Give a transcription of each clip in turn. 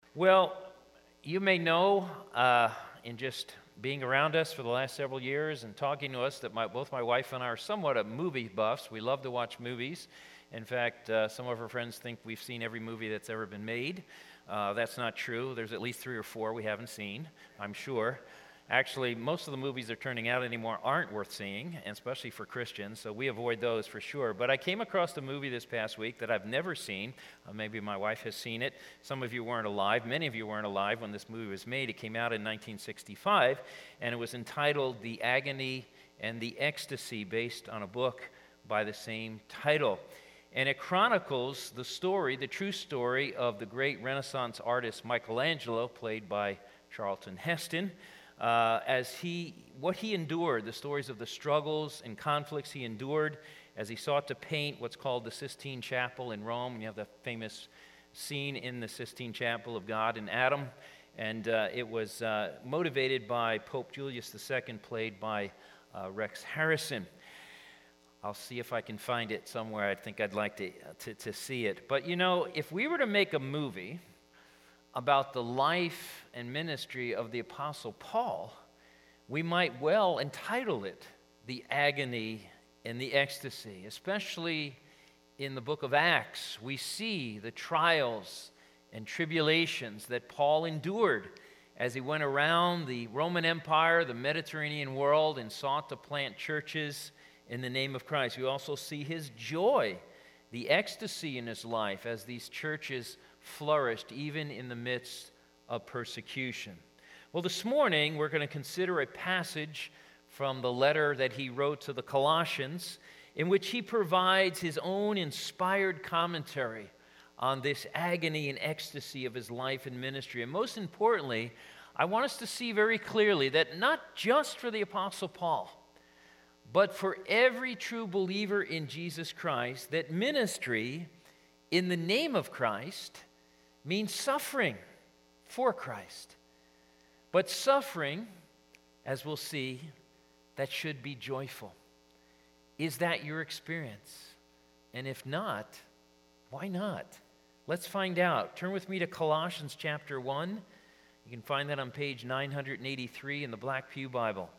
Well, you may know in just being around us for the last several years and talking to us that both my wife and I are somewhat of movie buffs. We love to watch movies. In fact, some of our friends think we've seen every movie that's ever been made. That's not true. There's at least 3 or 4 we haven't seen, I'm sure. Actually, most of the movies they're turning out anymore aren't worth seeing, and especially for Christians, so we avoid those for sure. But I came across a movie this past week that I've never seen. Maybe my wife has seen it. Some of you weren't alive. Many of you weren't alive when this movie was made. It came out in 1965, and it was entitled The Agony and the Ecstasy, based on a book by the same title. And it chronicles the story, the true story of the great Renaissance artist Michelangelo, played by Charlton Heston, what he endured, the stories of the struggles and conflicts he endured as he sought to paint what's called the Sistine Chapel in Rome. You have the famous scene in the Sistine Chapel of God and Adam, and it was motivated by Pope Julius II, played by Rex Harrison. I'll see if I can find it somewhere. I think I'd like to see it. But you know, if we were to make a movie about the life and ministry of the Apostle Paul, we might well entitle it The Agony and the Ecstasy. Especially in the book of Acts, we see the trials and tribulations that Paul endured as he went around the Roman Empire, the Mediterranean world, and sought to plant churches in the name of Christ. We also see his joy, the ecstasy in his life as these churches flourished even in the midst of persecution. Well, this morning we're going to consider a passage from the letter that he wrote to the Colossians, in which he provides his own inspired commentary on this agony and ecstasy of his life and ministry. And most importantly, I want us to see very clearly that not just for the Apostle Paul, but for every true believer in Jesus Christ, that ministry in the name of Christ means suffering for Christ. But suffering, as we'll see, that should be joyful. Is that your experience? And if not, why not? Let's find out. Turn with me to Colossians chapter 1. You can find that on page 983 in the Black Pew Bible.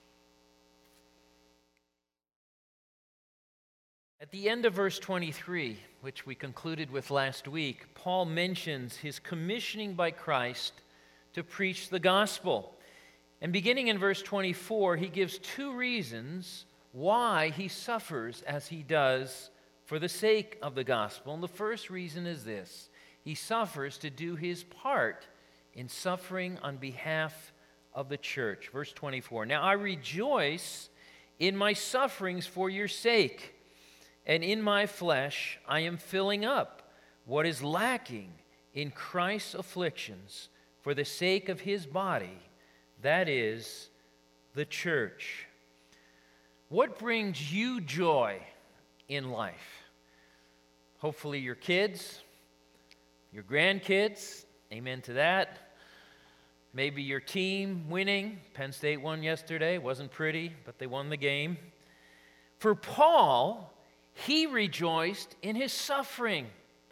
At the end of verse 23, which we concluded with last week, Paul mentions his commissioning by Christ to preach the gospel. And beginning in verse 24, he gives 2 reasons why he suffers as he does for the sake of the gospel. And the first reason is this: he suffers to do his part in suffering on behalf of the church. Verse 24, "Now I rejoice in my sufferings for your sake, and in my flesh I am filling up what is lacking in Christ's afflictions for the sake of his body, that is, the church." What brings you joy in life? Hopefully your kids, your grandkids, amen to that. Maybe your team winning. Penn State won yesterday. Wasn't pretty, but they won the game. For Paul, he rejoiced in his suffering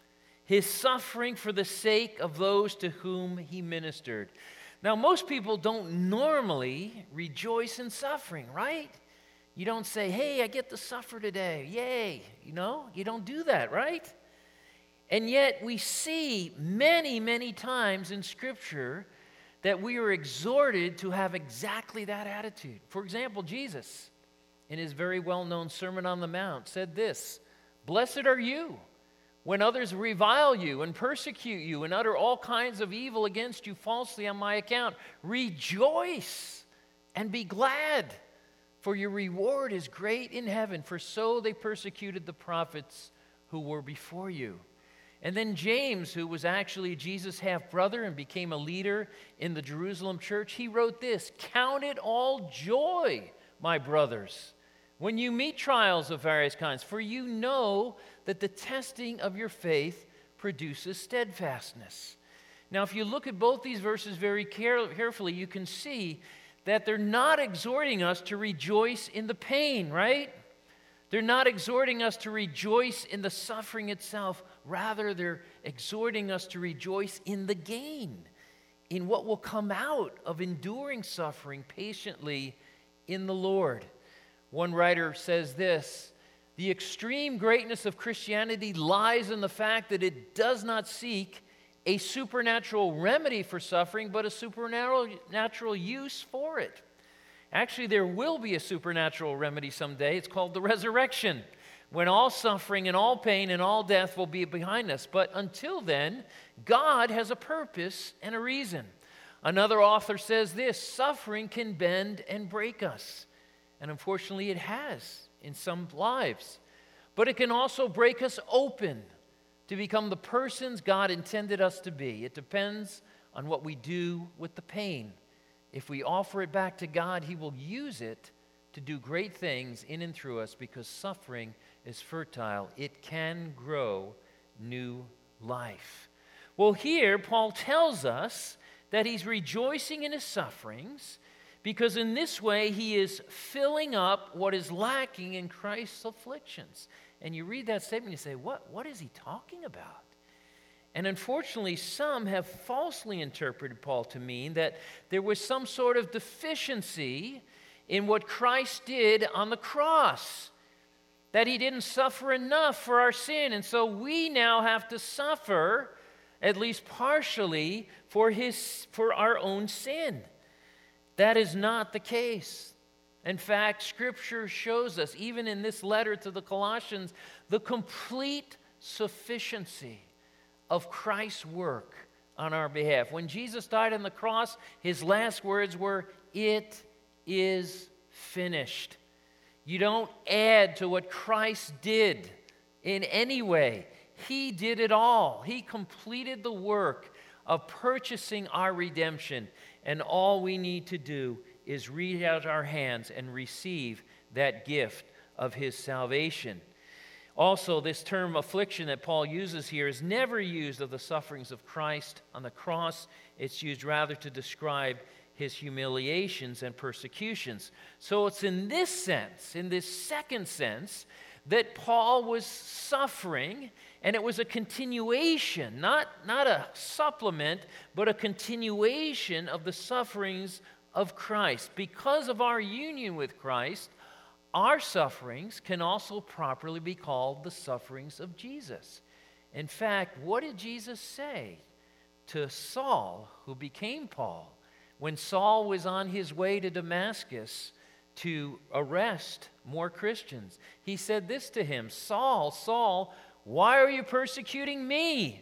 for the sake of those to whom he ministered. Now, most people don't normally rejoice in suffering, right? You don't say, "Hey, I get to suffer today, yay." You don't do that, right? And yet we see many, many times in Scripture that we are exhorted to have exactly that attitude. For example, Jesus, in his very well-known Sermon on the Mount, said this: "Blessed are you when others revile you and persecute you and utter all kinds of evil against you falsely on my account. Rejoice and be glad, for your reward is great in heaven, for so they persecuted the prophets who were before you." And then James, who was actually Jesus' half-brother and became a leader in the Jerusalem church, he wrote this: "Count it all joy, my brothers, when you meet trials of various kinds, for you know that the testing of your faith produces steadfastness." Now, if you look at both these verses very carefully, you can see that they're not exhorting us to rejoice in the pain, right? They're not exhorting us to rejoice in the suffering itself. Rather, they're exhorting us to rejoice in the gain, in what will come out of enduring suffering patiently in the Lord. One writer says this: the extreme greatness of Christianity lies in the fact that it does not seek a supernatural remedy for suffering, but a supernatural use for it. Actually, there will be a supernatural remedy someday. It's called the resurrection, when all suffering and all pain and all death will be behind us. But until then, God has a purpose and a reason. Another author says this: suffering can bend and break us. And unfortunately, it has in some lives. But it can also break us open to become the persons God intended us to be. It depends on what we do with the pain. If we offer it back to God, He will use it to do great things in and through us, because suffering is fertile. It can grow new life. Well, here Paul tells us that he's rejoicing in his sufferings, because in this way he is filling up what is lacking in Christ's afflictions. And you read that statement, you say, what is he talking about? And unfortunately, some have falsely interpreted Paul to mean that there was some sort of deficiency in what Christ did on the cross, that he didn't suffer enough for our sin, and so we now have to suffer, at least partially, for our own sin. That is not the case. In fact, Scripture shows us, even in this letter to the Colossians, the complete sufficiency of Christ's work on our behalf. When Jesus died on the cross, his last words were, "It is finished." You don't add to what Christ did in any way. He did it all. He completed the work of purchasing our redemption, and all we need to do is reach out our hands and receive that gift of his salvation. Also, this term affliction that Paul uses here is never used of the sufferings of Christ on the cross. It's used rather to describe his humiliations and persecutions. So it's in this sense, in this second sense, that Paul was suffering, and it was a continuation, not a supplement, but a continuation of the sufferings of Christ. Because of our union with Christ, our sufferings can also properly be called the sufferings of Jesus. In fact, what did Jesus say to Saul, who became Paul, when Saul was on his way to Damascus to arrest more Christians? He said this to him: "Saul, Saul, why are you persecuting me?"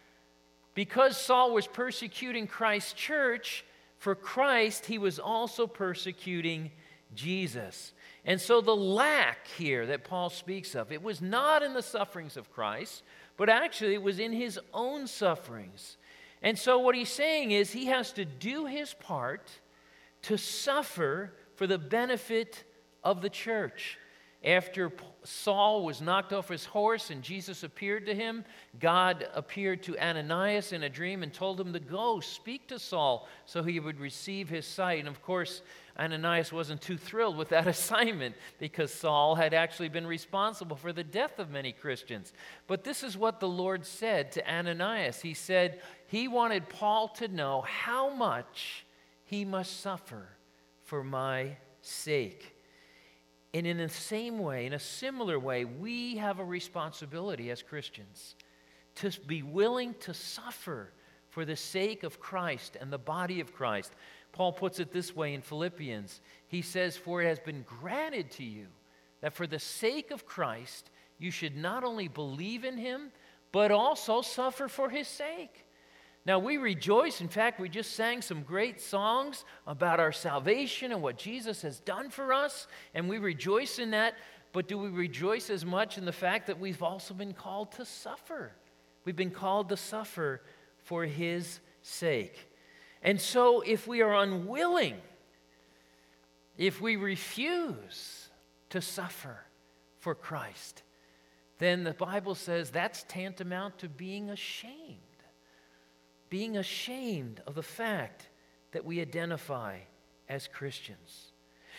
Because Saul was persecuting Christ's church, for Christ, he was also persecuting Jesus. And so the lack here that Paul speaks of, it was not in the sufferings of Christ, but actually it was in his own sufferings. And so what he's saying is he has to do his part to suffer for the benefit of the church. After Saul was knocked off his horse and Jesus appeared to him, God appeared to Ananias in a dream and told him to go speak to Saul so he would receive his sight. And of course, Ananias wasn't too thrilled with that assignment, because Saul had actually been responsible for the death of many Christians. But this is what the Lord said to Ananias. He said he wanted Paul to know how much he must suffer for my sake. And in the same way, in a similar way, we have a responsibility as Christians to be willing to suffer for the sake of Christ and the body of Christ. Paul puts it this way in Philippians. He says, "For it has been granted to you that for the sake of Christ you should not only believe in him, but also suffer for his sake." Now, we rejoice. In fact, we just sang some great songs about our salvation and what Jesus has done for us, and we rejoice in that. But do we rejoice as much in the fact that we've also been called to suffer? We've been called to suffer for his sake. And so if we are unwilling, if we refuse to suffer for Christ, then the Bible says that's tantamount to being ashamed. Being ashamed of the fact that we identify as Christians.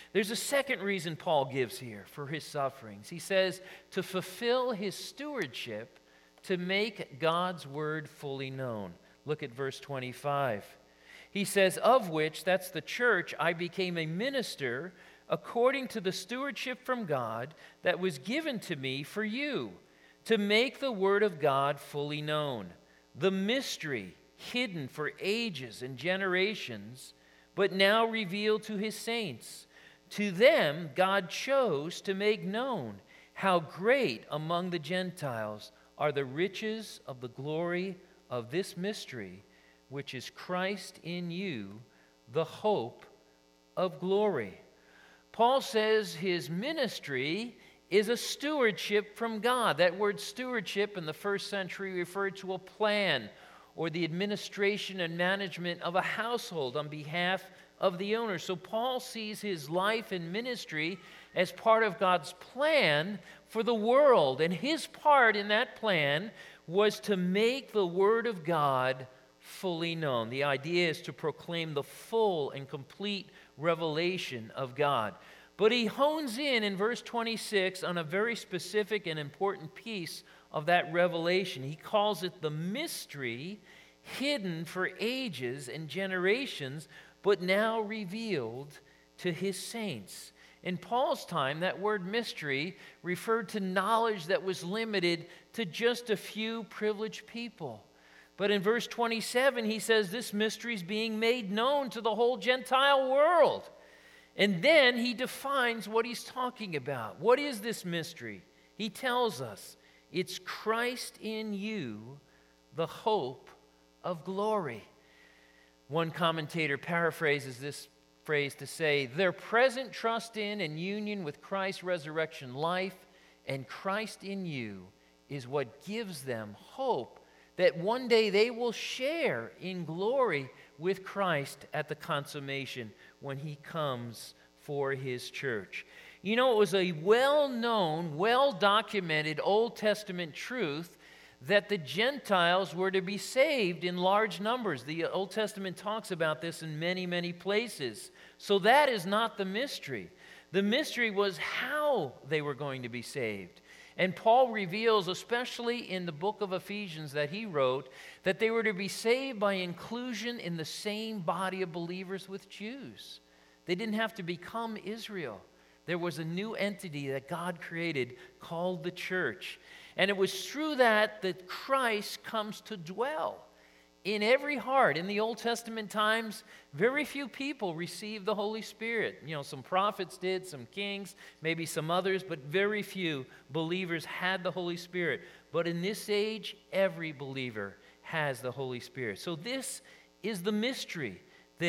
There's a second reason Paul gives here for his sufferings. He says, to fulfill his stewardship, to make God's word fully known. Look at verse 25. He says, of which, that's the church, I became a minister according to the stewardship from God that was given to me for you, to make the word of God fully known, the mystery hidden for ages and generations, but now revealed to his saints. To them God chose to make known how great among the Gentiles are the riches of the glory of this mystery, which is Christ in you, the hope of glory. Paul says his ministry is a stewardship from God. That word stewardship in the first century referred to a plan or the administration and management of a household on behalf of the owner. So Paul sees his life and ministry as part of God's plan for the world. And his part in that plan was to make the Word of God fully known. The idea is to proclaim the full and complete revelation of God. But he hones in verse 26 on a very specific and important piece of that revelation. He calls it the mystery hidden for ages and generations, but now revealed to his saints. In Paul's time, that word mystery referred to knowledge that was limited to just a few privileged people. But in verse 27, he says this mystery is being made known to the whole Gentile world. And then he defines what he's talking about. What is this mystery? He tells us it's Christ in you, the hope of glory. One commentator paraphrases this phrase to say, their present trust in and union with Christ's resurrection life and Christ in you is what gives them hope that one day they will share in glory with Christ at the consummation when he comes for his church. You know, it was a well-known, well-documented Old Testament truth that the Gentiles were to be saved in large numbers. The Old Testament talks about this in many, many places. So that is not the mystery. The mystery was how they were going to be saved. And Paul reveals, especially in the book of Ephesians that he wrote, that they were to be saved by inclusion in the same body of believers with Jews. They didn't have to become Israel. There was a new entity that God created called the church. And it was through that that Christ comes to dwell in every heart. In the Old Testament times, very few people received the Holy Spirit. You know, some prophets did, some kings, maybe some others, but very few believers had the Holy Spirit. But in this age, every believer has the Holy Spirit. So this is the mystery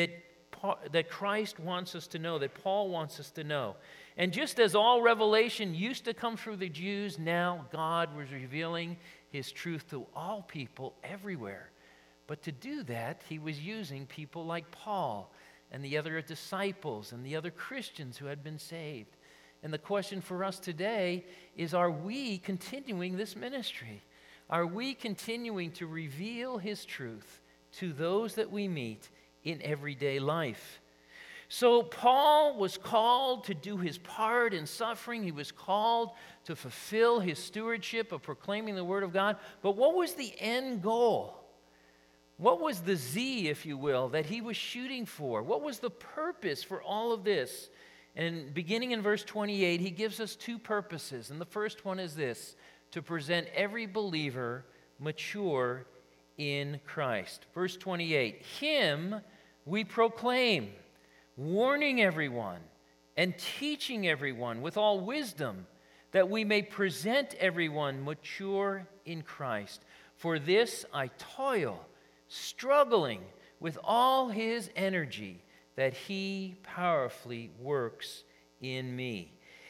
that Christ wants us to know, that Paul wants us to know. And just as all revelation used to come through the Jews, now God was revealing his truth to all people everywhere. But to do that, he was using people like Paul and the other disciples and the other Christians who had been saved. And the question for us today is, are we continuing this ministry? Are we continuing to reveal his truth to those that we meet in everyday life? So Paul was called to do his part in suffering. He was called to fulfill his stewardship of proclaiming the word of God. But what was the end goal? What was the Z, if you will, that he was shooting for? What was the purpose for all of this? And beginning in verse 28, he gives us two purposes. And the first one is this: to present every believer mature in Christ. Verse 28, him we proclaim, warning everyone and teaching everyone with all wisdom, that we may present everyone mature in Christ. For this I toil, struggling with all his energy, that he powerfully works in me.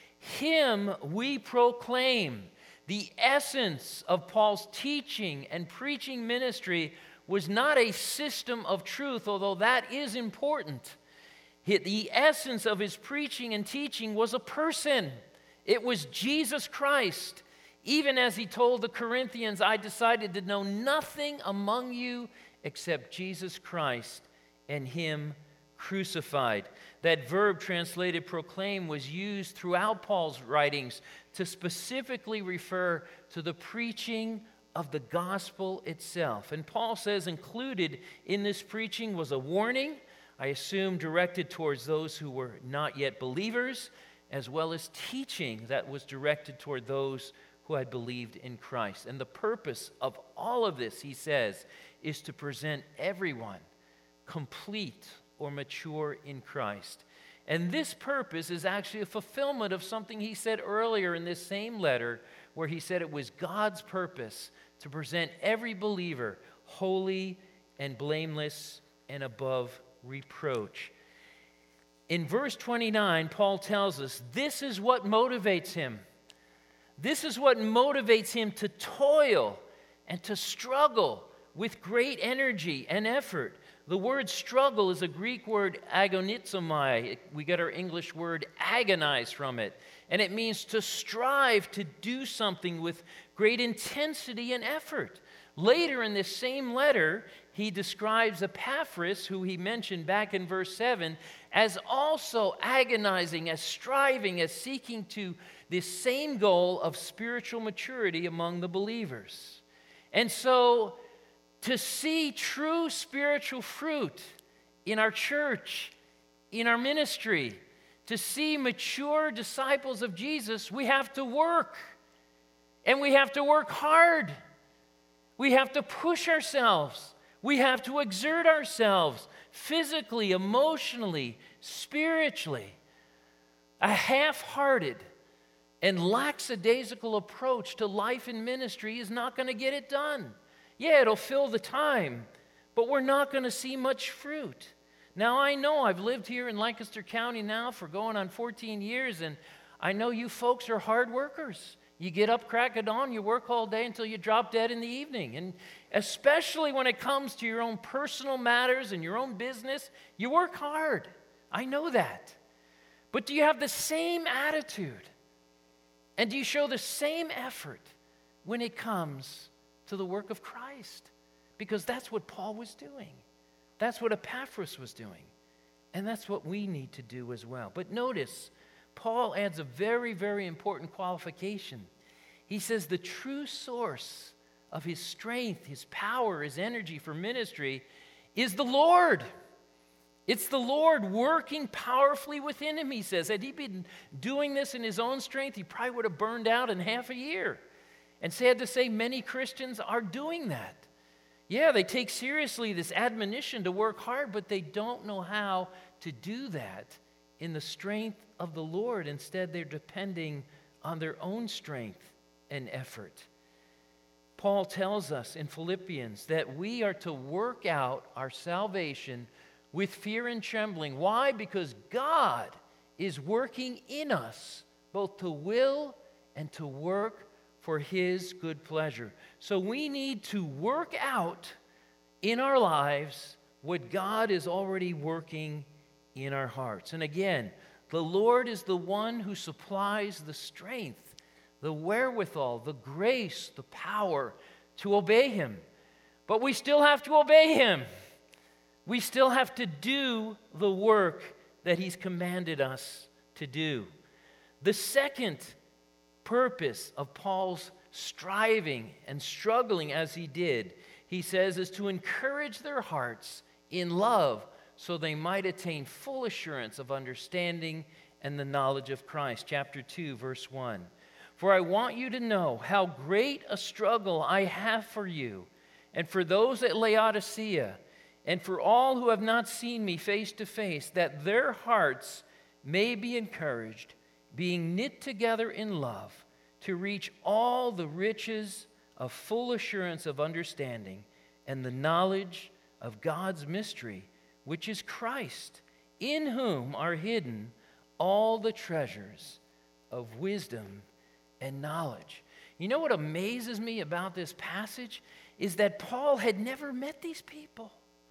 Him we proclaim. The essence of Paul's teaching and preaching ministry was not a system of truth, although that is important. The essence of his preaching and teaching was a person. It was Jesus Christ. Even as he told the Corinthians, I decided to know nothing among you except Jesus Christ and him crucified. That verb translated proclaim was used throughout Paul's writings to specifically refer to the preaching of the gospel itself. And Paul says included in this preaching was a warning, I assume directed towards those who were not yet believers, as well as teaching that was directed toward those who had believed in Christ. And the purpose of all of this, he says, is to present everyone complete or mature in Christ. And this purpose is actually a fulfillment of something he said earlier in this same letter, where he said it was God's purpose to present every believer holy and blameless and above reproach. In verse 29, Paul tells us this is what motivates him. This is what motivates him to toil and to struggle with great energy and effort. The word struggle is a Greek word agonizomai. We get our English word agonize from it. And it means to strive to do something with great intensity and effort. Later in this same letter, he describes Epaphras, who he mentioned back in verse 7, as also agonizing, as striving, as seeking to this same goal of spiritual maturity among the believers. And so, to see true spiritual fruit in our church, in our ministry, to see mature disciples of Jesus, we have to work. And we have to work hard. We have to push ourselves. We have to exert ourselves physically, emotionally, spiritually. A half-hearted and lackadaisical approach to life and ministry is not going to get it done. Yeah, it'll fill the time, but we're not going to see much fruit. Now, I know I've lived here in Lancaster County now for going on 14 years, and I know you folks are hard workers. You get up crack of dawn, you work all day until you drop dead in the evening. And especially when it comes to your own personal matters and your own business, you work hard. I know that. But do you have the same attitude? And do you show the same effort when it comes to the work of Christ? Because that's what Paul was doing. That's what Epaphras was doing. And that's what we need to do as well. But notice, Paul adds a very, very important qualification. He says the true source of his strength, his power, his energy for ministry is the Lord. It's the Lord working powerfully within him, he says. Had he been doing this in his own strength, he probably would have burned out in half a year. And sad to say, many Christians are doing that. Yeah, they take seriously this admonition to work hard, but they don't know how to do that in the strength of the Lord. Instead, they're depending on their own strength and effort. Paul tells us in Philippians that we are to work out our salvation with fear and trembling. Why? Because God is working in us both to will and to work for his good pleasure. So we need to work out in our lives what God is already working in our hearts. And again, the Lord is the one who supplies the strength, the wherewithal, the grace, the power to obey him. But we still have to obey him. We still have to do the work that he's commanded us to do. The second purpose of Paul's striving and struggling as he did, he says, is to encourage their hearts in love so they might attain full assurance of understanding and the knowledge of Christ. Chapter 2, verse 1. For I want you to know how great a struggle I have for you and for those at Laodicea and for all who have not seen me face to face, that their hearts may be encouraged, being knit together in love, to reach all the riches of full assurance of understanding and the knowledge of God's mystery, which is Christ, in whom are hidden all the treasures of wisdom and knowledge. You know what amazes me about this passage is that Paul had never met these people.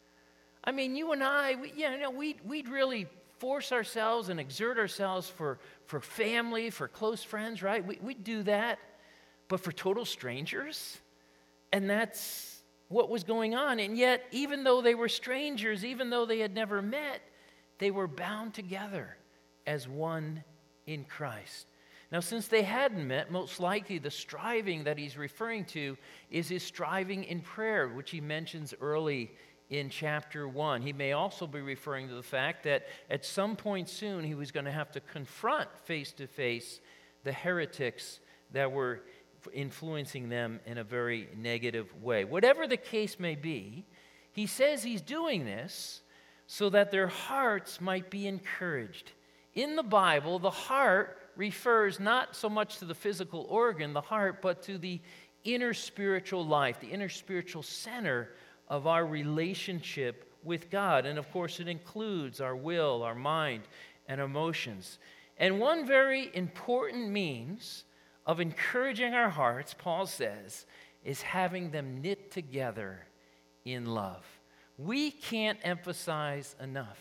I mean, you and I, we'd really force ourselves and exert ourselves for family, for close friends, right? We'd do that. But for total strangers? And that's what was going on. And yet, even though they were strangers, even though they had never met, they were bound together as one in Christ. Now, since they hadn't met, most likely the striving that he's referring to is his striving in prayer, which he mentions early in chapter 1. He may also be referring to the fact that at some point soon he was going to have to confront face to face the heretics that were influencing them in a very negative way. Whatever the case may be, he says he's doing this so that their hearts might be encouraged. In the Bible, the heart refers not so much to the physical organ, the heart, but to the inner spiritual life, the inner spiritual center of our relationship with God. And of course, it includes our will, our mind, and emotions. And one very important means of encouraging our hearts, Paul says, is having them knit together in love. We can't emphasize enough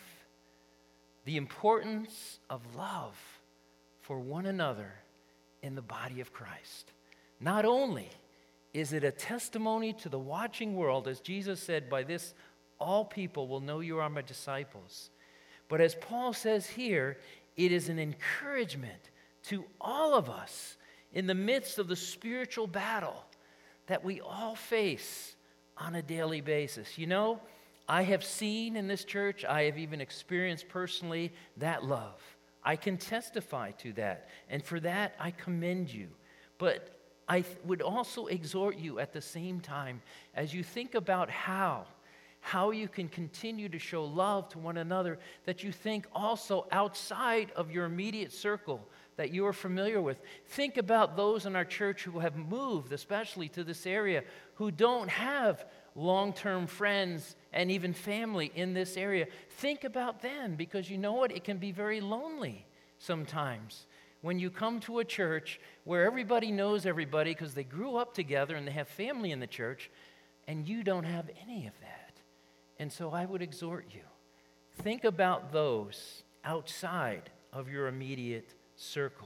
the importance of love for one another in the body of Christ. Not only is it a testimony to the watching world, as Jesus said, by this all people will know you are my disciples, but as Paul says here, it is an encouragement to all of us in the midst of the spiritual battle that we all face on a daily basis. You know, I have seen in this church, I have even experienced personally that love. I can testify to that, and for that I commend you. But I would also exhort you at the same time, as you think about how you can continue to show love to one another, that you think also outside of your immediate circle that you are familiar with. Think about those in our church who have moved, especially to this area, who don't have long-term friends and even family in this area. Think about them, because you know what? It can be very lonely sometimes when you come to a church where everybody knows everybody because they grew up together and they have family in the church, and you don't have any of that. And so I would exhort you, think about those outside of your immediate circle.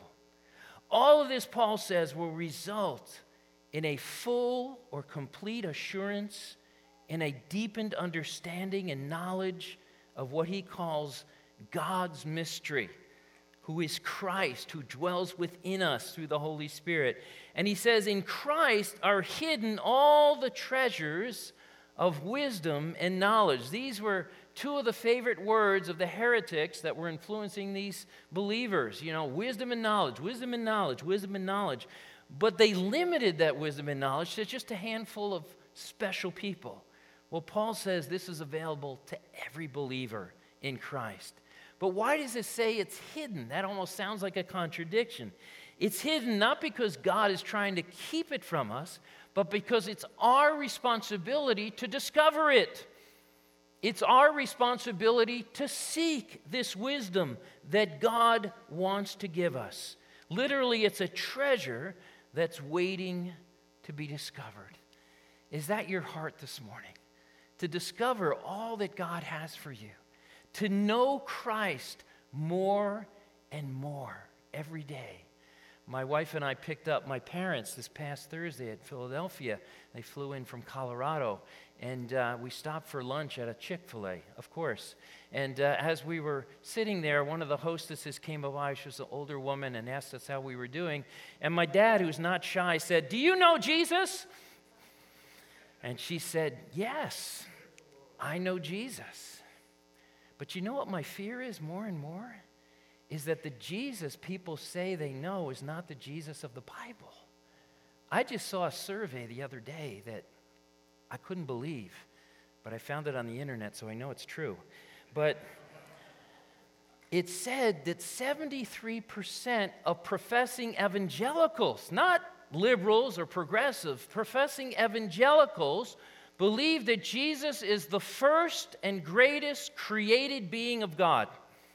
All of this, Paul says, will result in a full or complete assurance, in a deepened understanding and knowledge of what he calls God's mystery, who is Christ, who dwells within us through the Holy Spirit. And he says, in Christ are hidden all the treasures of wisdom and knowledge. These were two of the favorite words of the heretics that were influencing these believers. You know, wisdom and knowledge, wisdom and knowledge, wisdom and knowledge. But they limited that wisdom and knowledge to just a handful of special people. Well, Paul says this is available to every believer in Christ. But why does it say it's hidden? That almost sounds like a contradiction. It's hidden not because God is trying to keep it from us, but because it's our responsibility to discover it. It's our responsibility to seek this wisdom that God wants to give us. Literally, it's a treasure that's waiting to be discovered. Is that your heart this morning? To discover all that God has for you. To know Christ more and more every day. My wife and I picked up my parents this past Thursday at Philadelphia. They flew in from Colorado, and we stopped for lunch at a Chick-fil-A, of course. And as we were sitting there, one of the hostesses came by. She was an older woman and asked us how we were doing. And my dad, who's not shy, said, "Do you know Jesus?" And she said, "Yes, I know Jesus." But you know what my fear is more and more? Is that the Jesus people say they know is not the Jesus of the Bible. I just saw a survey the other day that I couldn't believe, but I found it on the internet, so I know it's true. But it said that 73% of professing evangelicals, not liberals or progressives, professing evangelicals believe that Jesus is the first and greatest created being of God.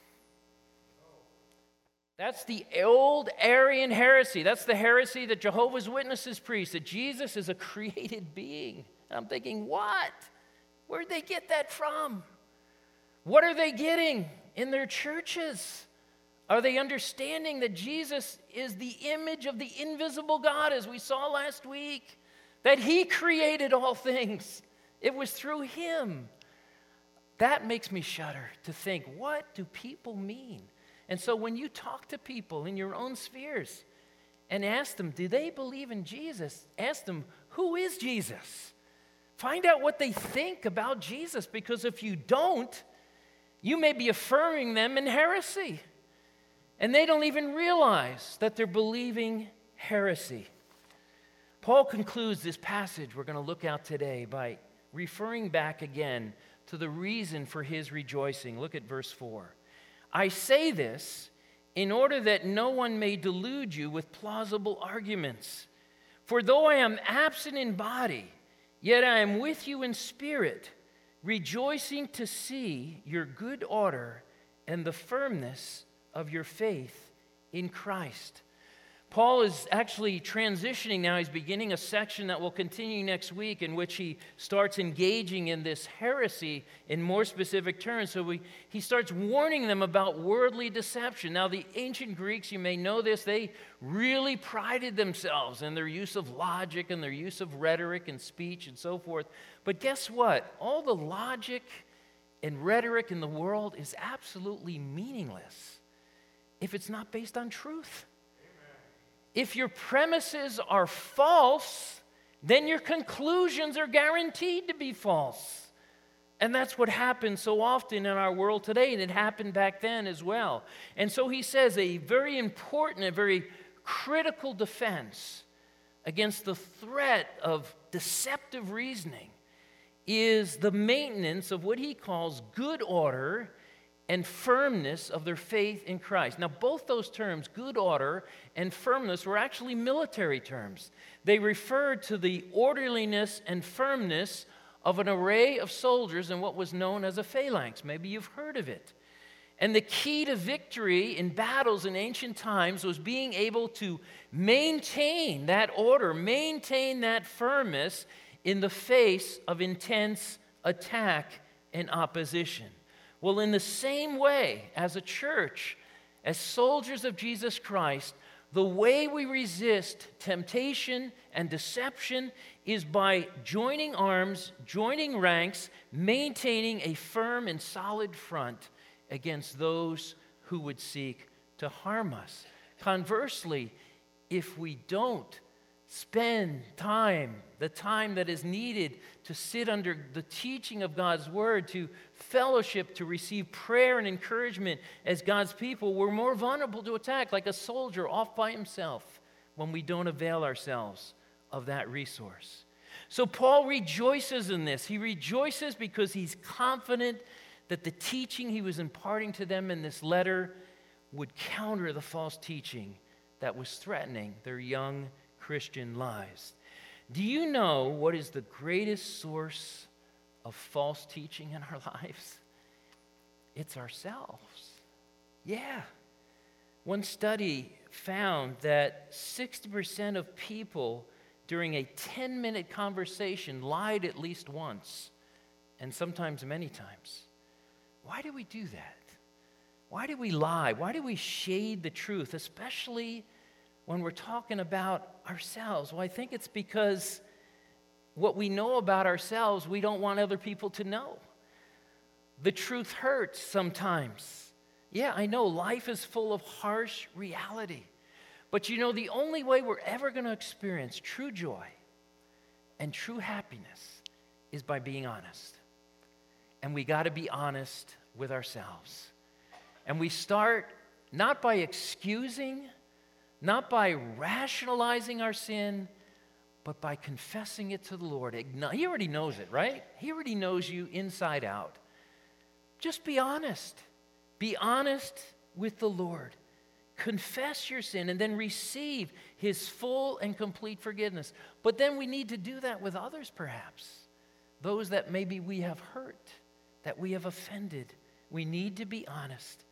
That's the old Arian heresy. That's the heresy that Jehovah's Witnesses preach, that Jesus is a created being. And I'm thinking, what? Where'd they get that from? What are they getting in their churches? Are they understanding that Jesus is the image of the invisible God, as we saw last week? That he created all things. It was through him. That makes me shudder to think, what do people mean? And so when you talk to people in your own spheres and ask them, do they believe in Jesus? Ask them, who is Jesus? Find out what they think about Jesus, because if you don't, you may be affirming them in heresy. And they don't even realize that they're believing heresy. Paul concludes this passage we're going to look at today by referring back again to the reason for his rejoicing. Look at verse 4. I say this in order that no one may delude you with plausible arguments. For though I am absent in body, yet I am with you in spirit, rejoicing to see your good order and the firmness of your faith in Christ. Paul is actually transitioning now. He's beginning a section that will continue next week in which he starts engaging in this heresy in more specific terms. So he starts warning them about worldly deception. Now, the ancient Greeks, you may know this, they really prided themselves in their use of logic and their use of rhetoric and speech and so forth. But guess what? All the logic and rhetoric in the world is absolutely meaningless if it's not based on truth. If your premises are false, then your conclusions are guaranteed to be false. And that's what happens so often in our world today, and it happened back then as well. And so he says a very important, a very critical defense against the threat of deceptive reasoning is the maintenance of what he calls good order and firmness of their faith in Christ. Now, both those terms, good order and firmness, were actually military terms. They referred to the orderliness and firmness of an array of soldiers in what was known as a phalanx. Maybe you've heard of it. And the key to victory in battles in ancient times was being able to maintain that order, maintain that firmness in the face of intense attack and opposition. Well, in the same way, as a church, as soldiers of Jesus Christ, the way we resist temptation and deception is by joining arms, joining ranks, maintaining a firm and solid front against those who would seek to harm us. Conversely, if we don't spend time, the time that is needed to sit under the teaching of God's word, to fellowship, to receive prayer and encouragement as God's people, we're more vulnerable to attack, like a soldier off by himself, when we don't avail ourselves of that resource. So Paul rejoices in this. He rejoices because he's confident that the teaching he was imparting to them in this letter would counter the false teaching that was threatening their young Christian lives. Do you know what is the greatest source of false teaching in our lives? It's ourselves. Yeah. One study found that 60% of people during a 10-minute conversation lied at least once, and sometimes many times. Why do we do that? Why do we lie? Why do we shade the truth, especially when we're talking about ourselves? Well, I think it's because what we know about ourselves, we don't want other people to know. The truth hurts sometimes. Yeah, I know life is full of harsh reality. But you know, the only way we're ever going to experience true joy and true happiness is by being honest. And we got to be honest with ourselves. And we start not by excusing, not by rationalizing our sin, but by confessing it to the Lord. He already knows it, right? He already knows you inside out. Just be honest. Be honest with the Lord. Confess your sin and then receive His full and complete forgiveness. But then we need to do that with others, perhaps. Those that maybe we have hurt, that we have offended. We need to be honest.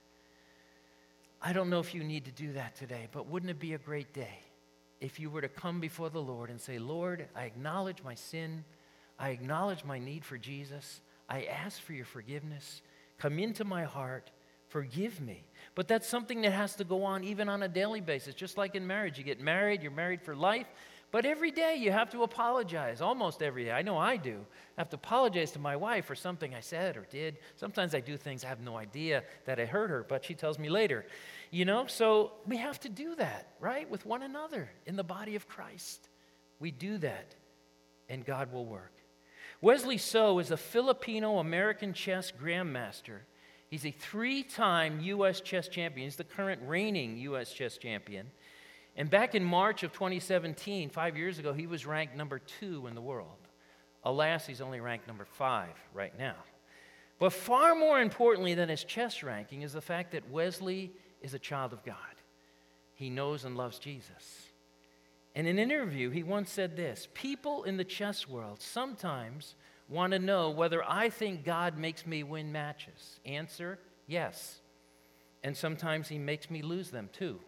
I don't know if you need to do that today, but wouldn't it be a great day if you were to come before the Lord and say, Lord, I acknowledge my sin. I acknowledge my need for Jesus. I ask for your forgiveness. Come into my heart. Forgive me. But that's something that has to go on even on a daily basis. Just like in marriage. You get married, you're married for life. But every day you have to apologize, almost every day. I know I do. I have to apologize to my wife for something I said or did. Sometimes I do things I have no idea that I hurt her, but she tells me later. So we have to do that, right, with one another in the body of Christ. We do that, and God will work. Wesley So is a Filipino-American chess grandmaster. He's a 3-time U.S. chess champion. He's the current reigning U.S. chess champion. And back in March of 2017, 5 years ago, he was ranked number 2 in the world. Alas, he's only ranked number 5 right now. But far more importantly than his chess ranking is the fact that Wesley is a child of God. He knows and loves Jesus. In an interview, he once said this: "People in the chess world sometimes want to know whether I think God makes me win matches. Answer, yes. And sometimes he makes me lose them too.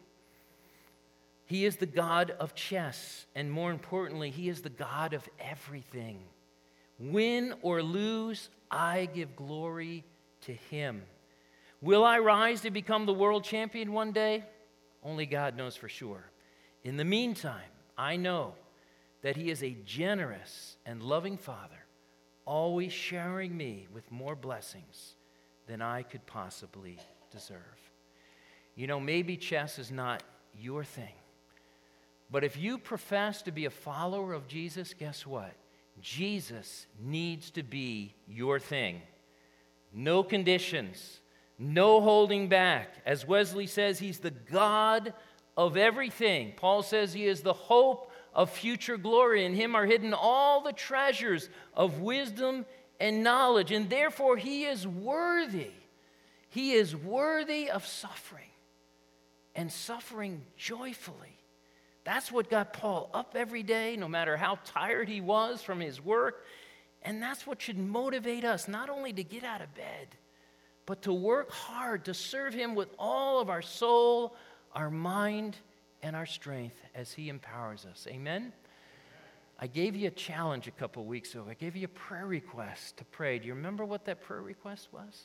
He is the God of chess, and more importantly, he is the God of everything. Win or lose, I give glory to him. Will I rise to become the world champion one day? Only God knows for sure. In the meantime, I know that he is a generous and loving Father, always showering me with more blessings than I could possibly deserve." Maybe chess is not your thing. But if you profess to be a follower of Jesus, guess what? Jesus needs to be your thing. No conditions, no holding back. As Wesley says, he's the God of everything. Paul says he is the hope of future glory. In him are hidden all the treasures of wisdom and knowledge, and therefore he is worthy. He is worthy of suffering, and suffering joyfully. That's what got Paul up every day, no matter how tired he was from his work. And that's what should motivate us, not only to get out of bed, but to work hard to serve him with all of our soul, our mind, and our strength as he empowers us. Amen? I gave you a challenge a couple weeks ago. I gave you a prayer request to pray. Do you remember what that prayer request was?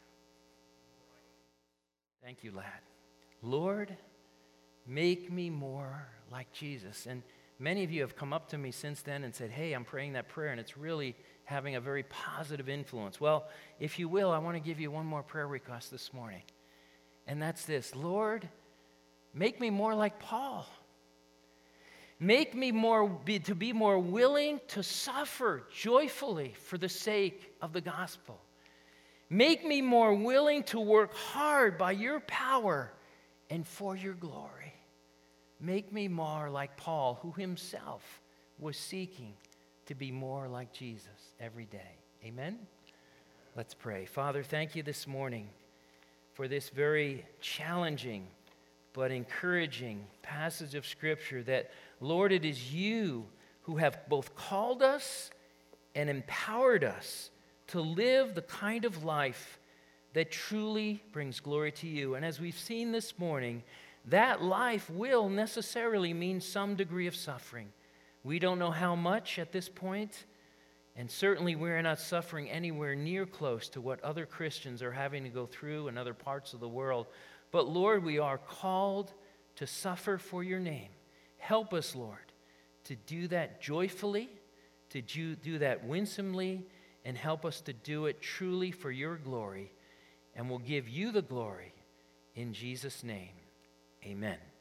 Thank you, lad. Lord, make me more like Jesus. And many of you have come up to me since then and said, "Hey, I'm praying that prayer, and it's really having a very positive influence." Well, if you will, I want to give you one more prayer request this morning. And that's this: Lord, make me more like Paul. Make me to be more willing to suffer joyfully for the sake of the gospel. Make me more willing to work hard by your power and for your glory. Make me more like Paul, who himself was seeking to be more like Jesus every day. Amen? Let's pray. Father, thank you this morning for this very challenging but encouraging passage of Scripture that, Lord, it is you who have both called us and empowered us to live the kind of life that truly brings glory to you. And as we've seen this morning, that life will necessarily mean some degree of suffering. We don't know how much at this point, and certainly we're not suffering anywhere near close to what other Christians are having to go through in other parts of the world. But Lord, we are called to suffer for your name. Help us, Lord, to do that joyfully, to do that winsomely, and help us to do it truly for your glory. And we'll give you the glory in Jesus' name. Amen.